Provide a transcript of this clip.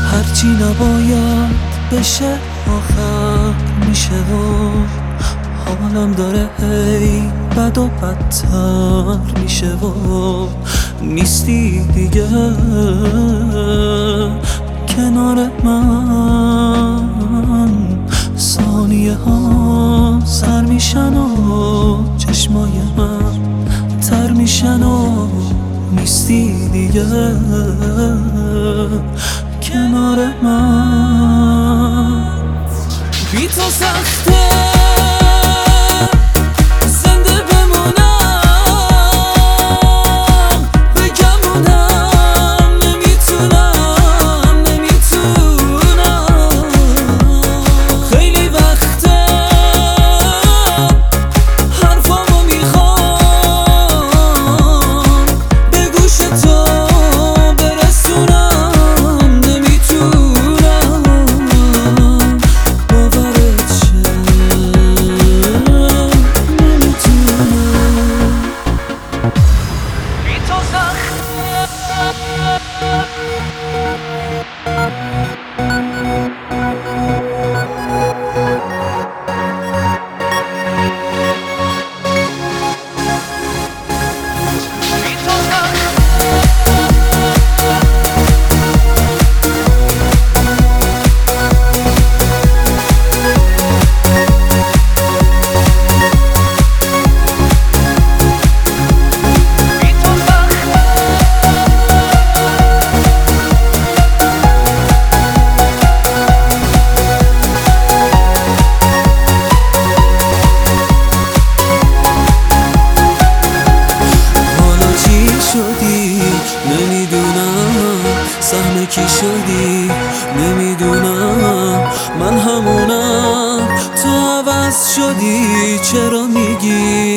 هرچی نباید بشه آخر میشه و حالم داره هی بد و بدتر میشه و نیستی دیگه کنار من. ثانیه ها سر میشن و چشمای من تر میشن و نیستی دیگه کنار من. بی تو سخته زنده بمونم، بگمونم نمیتونم خیلی وقته حرفامو میخوام به گوش تو برسونم، نمیتونم باورت شه، نمیتونم. بی تو نمیدونم سهم کی شدی، نمیدونم من همونم تو عوض شدی، چرا میگی